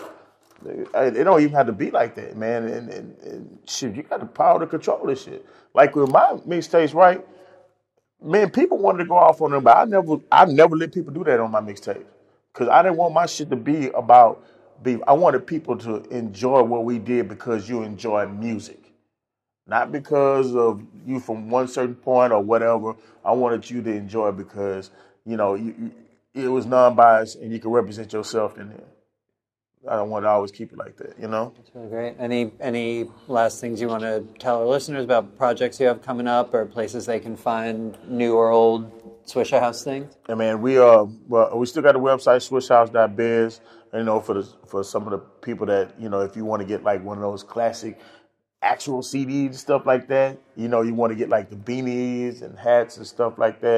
[SPEAKER 2] It don't even have to be like that, man. And, and, and shit, you got the power to control this shit. Like with my mixtapes, right? Man, people wanted to go off on them, but I never, I never let people do that on my mixtapes because I didn't want my shit to be about beef. I wanted people to enjoy what we did because you enjoy music, not because of you from one certain point or whatever. I wanted you to enjoy it because you know you, you, it was non-biased and you could represent yourself in there. I don't want to always keep it like that, you know?
[SPEAKER 4] That's really great. Any any last things you want to tell our listeners about projects you have coming up or places they can find new or old Swishahouse things?
[SPEAKER 2] I mean, we uh, well, we still got a website, swishahouse dot biz, you know, for the for some of the people that, you know, if you want to get like one of those classic actual C Ds and stuff like that, you know, you want to get like the beanies and hats and stuff like that,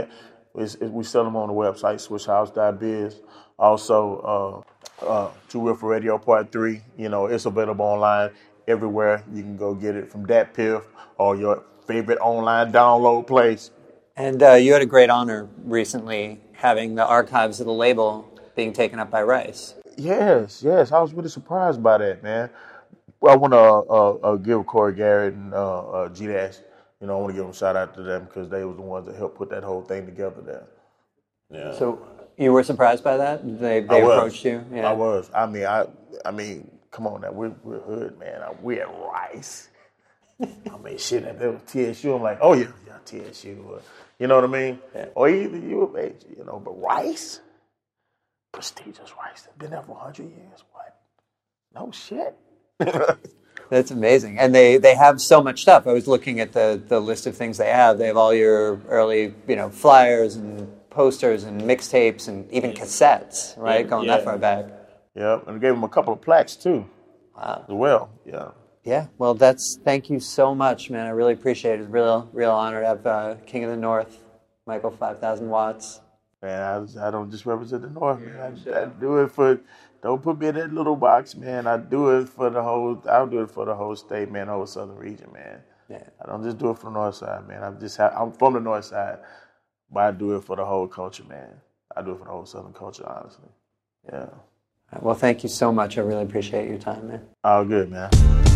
[SPEAKER 2] It's, it, we sell them on the website, switch house dot biz. Also, uh, uh, Too Real for Radio Part three. You know, it's available online everywhere. You can go get it from Dat Piff or your favorite online download place.
[SPEAKER 4] And uh, you had a great honor recently having the archives of the label being taken up by Rice.
[SPEAKER 2] Yes, yes. I was really surprised by that, man. Well, I want to uh, uh, give Corey Garrett and uh, uh, G-Dash, you know, I want to give them a shout out to them because they was the ones that helped put that whole thing together there. Yeah.
[SPEAKER 4] So you were surprised by that? They they approached you?
[SPEAKER 2] Yeah. I was. I mean, I I mean, come on now. We're, we're hood, man. We at Rice. I mean, shit, if there was T S U, I'm like, oh, yeah, yeah, T S U. Uh, you know what I mean? Yeah. Or either U of H, you know, but Rice? Prestigious Rice. They've been there for one hundred years. What? No shit.
[SPEAKER 4] That's amazing. And they, they have so much stuff. I was looking at the, the list of things they have. They have all your early, you know, flyers and posters and mixtapes and even cassettes, right? Yeah, Going yeah. that far back.
[SPEAKER 2] Yeah, and they gave them a couple of plaques, too.
[SPEAKER 4] Wow.
[SPEAKER 2] As well, yeah.
[SPEAKER 4] Yeah, well, that's, thank you so much, man. I really appreciate it. It's a real, real honor to have uh, King of the North, Michael five thousand Watts.
[SPEAKER 2] Man, I, I don't just represent the North, man. I, I do it for, don't put me in that little box, man. I do it for the whole, I'll do it for the whole state, man, the whole southern region, man.
[SPEAKER 4] Yeah.
[SPEAKER 2] I don't just do it for the North Side, man. I'm just, I'm from the North Side, but I do it for the whole culture, man. I do it for the whole southern culture, honestly. Yeah.
[SPEAKER 4] Well, thank you so much. I really appreciate your time, man.
[SPEAKER 2] All good, man.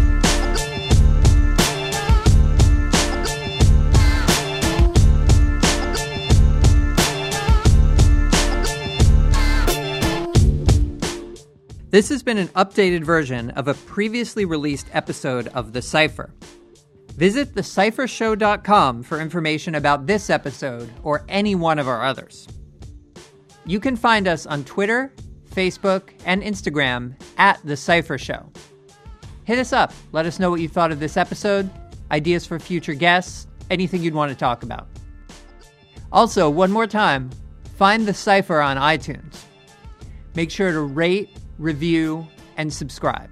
[SPEAKER 4] This has been an updated version of a previously released episode of The Cypher. Visit the cypher show dot com for information about this episode or any one of our others. You can find us on Twitter, Facebook, and Instagram at The Cypher Show. Hit us up. Let us know what you thought of this episode, ideas for future guests, anything you'd want to talk about. Also, one more time, find The Cypher on iTunes. Make sure to rate, review, and subscribe.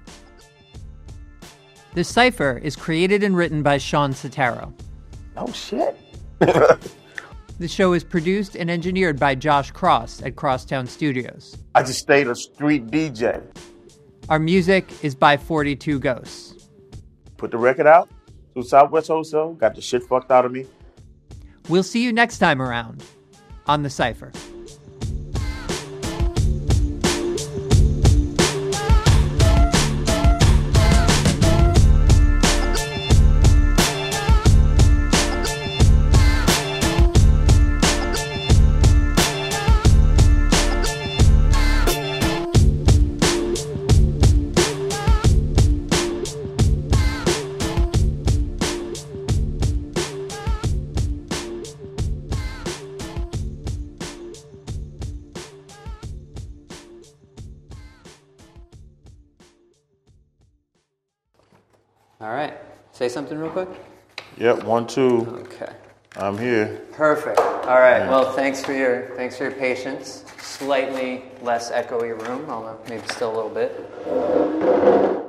[SPEAKER 4] The Cypher is created and written by Sean Sotero.
[SPEAKER 2] Oh, shit.
[SPEAKER 4] The show is produced and engineered by Josh Cross at Crosstown Studios.
[SPEAKER 2] I just stayed a street D J.
[SPEAKER 4] Our music is by forty-two Ghosts.
[SPEAKER 2] Put the record out through Southwest Wholesale. Got the shit fucked out of me.
[SPEAKER 4] We'll see you next time around on The Cypher. All right. Say something real quick.
[SPEAKER 2] Yep, one, two.
[SPEAKER 4] Okay.
[SPEAKER 2] I'm here.
[SPEAKER 4] Perfect. All right. Yeah. Well, thanks for your thanks for your patience. Slightly less echoey room, although maybe still a little bit.